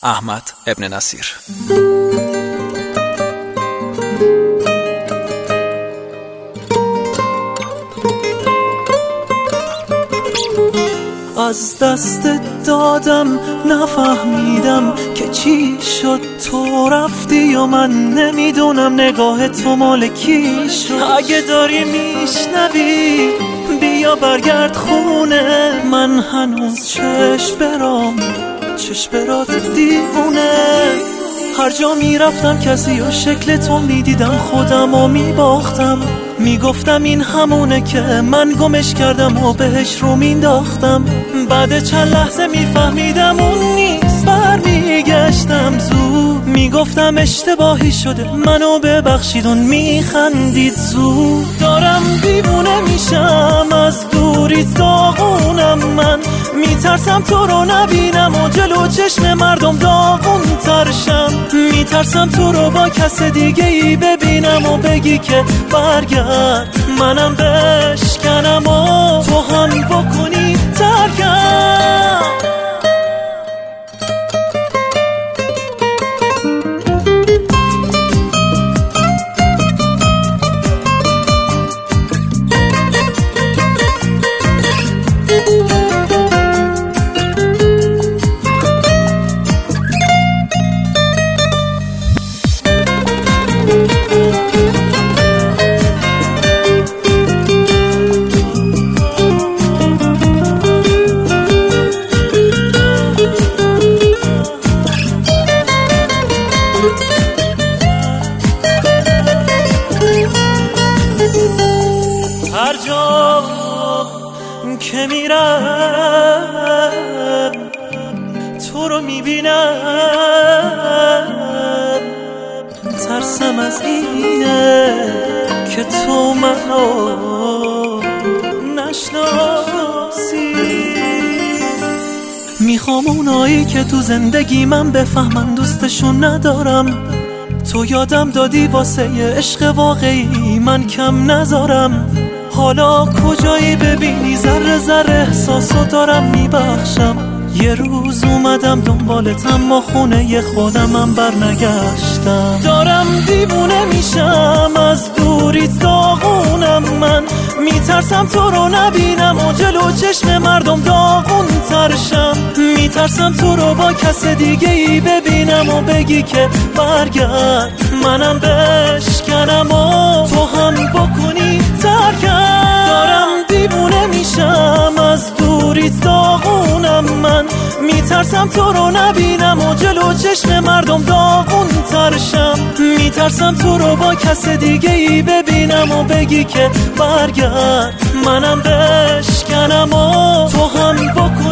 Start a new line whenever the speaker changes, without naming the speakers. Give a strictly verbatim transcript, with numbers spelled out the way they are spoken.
احمد ابن نصیر.
از دست دادم نفهمیدم که چی شد، تو رفتی و من نمیدونم نگاه تو مال کی شد. اگه داری میشنوی بیا برگرد خونه، من هنوز چشم برام چشم برات دیوونه. هر جا میرفتم کسی و شکل تو میدیدم، خودم و میباختم، میگفتم این همونه که من گمش کردم و بهش رو مینداختم. بعد چند لحظه میفهمیدم اون نیست، برمیگشتم زود، میگفتم اشتباهی شده منو ببخشید، اون میخندید زود. دارم دیوونه میشم از دوری، داغونم من، میترسم تو رو نبینم و جلو چشم مردم داغون ترشم. میترسم تو رو با کس دیگه ای ببینم و بگی که برگرد، منم بشکنم و تو هم بکنی ترکم. هر جا که میرم تو رو میبینم، ترسم از اینه که تو منو نشناسی. میخوام اونایی که تو زندگی من بفهمن دوستشون ندارم، تو یادم دادی واسه عشق واقعی من کم نذارم. حالا کجایی ببینی ذره ذره احساسو دارم میبخشم. یه روز اومدم دنبالت اما خونه خودمم برنگشتم. دارم دیوونه میشم از دوری، داغونم من، میترسم تو رو نبینم و جلو چشم مردم داغون ترشم. میترسم تو رو با کس دیگه ای ببینم و بگی که برگرد، منم بشکنم و تو هم بکنی ترکم. دارم دیوونه میشم از دوری، داغونم من، میترسم تو رو نبینم و جلو چشم مردم داغون ترشم. میترسم تو رو با کس دیگه ای ببینم و بگی که برگرد، منم بشکنم و تو هم بکن